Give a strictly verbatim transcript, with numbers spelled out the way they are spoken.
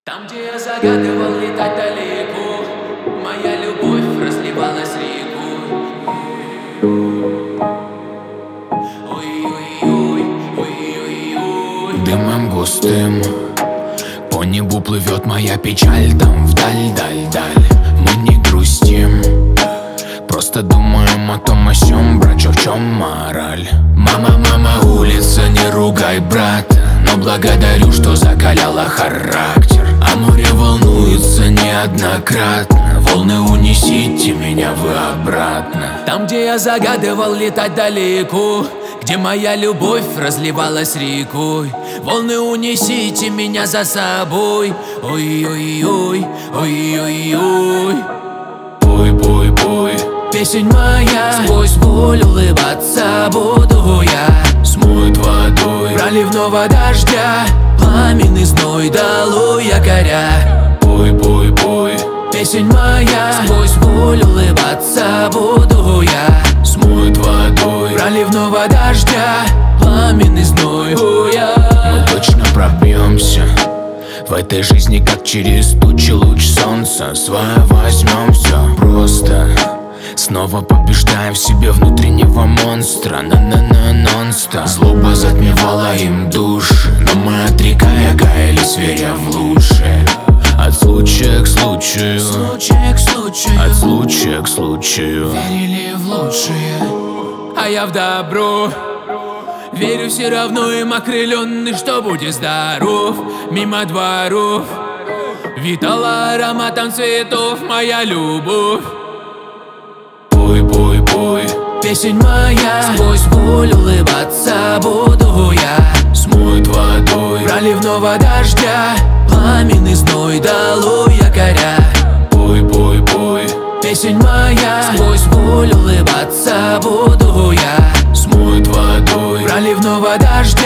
Там, где я загадывал летать далеко, моя любовь разливалась рекой. Ой-ой-ой, ой-ой-ой. Дымом густым по небу плывет моя печаль. Там вдаль, даль, даль. Мы не грустим, просто думаем о том, о сём. Брачо, в чем мораль? Мама, мама, улица, не ругай брата, но благодарю, что закаляла характер. А море волнуется неоднократно. Волны, унесите меня вы обратно. Там, где я загадывал летать далеко, где моя любовь разливалась рекой. Волны, унесите меня за собой. Ой-ой-ой, ой-ой-ой. Пой, пой, пой, песнь моя, сквозь боль улыбаться буду я. смоет водой Проливного дождя, пламенный зной долой якоря. Пой, пой, пой, песнь моя, сквозь боль улыбаться буду я. смоет водой Проливного дождя, пламенный зной буя. Мы точно пробьемся в этой жизни, как через тучи луч солнца. Свое возьмем, все просто. Снова побеждаем в себе внутреннего монстра. На-на-на, нон-стоп. Злоба затмевала им души, но мы, отрекая, каялись, веря в лучшее. От случая к случаю, Случай к случаю, от случая к случаю верили в лучшее, а я в добро. Верю все равно им окрыленный, что будет здоров. Мимо дворов витала ароматом цветов моя любовь. Пой, пой, пой, песнь моя, сквозь боль улыбаться буду я. смоет водой Проливного дождя, пламенный зной долой якоря. Пой, пой, пой, песнь моя, сквозь боль улыбаться буду я. смоет водой Проливного дождя,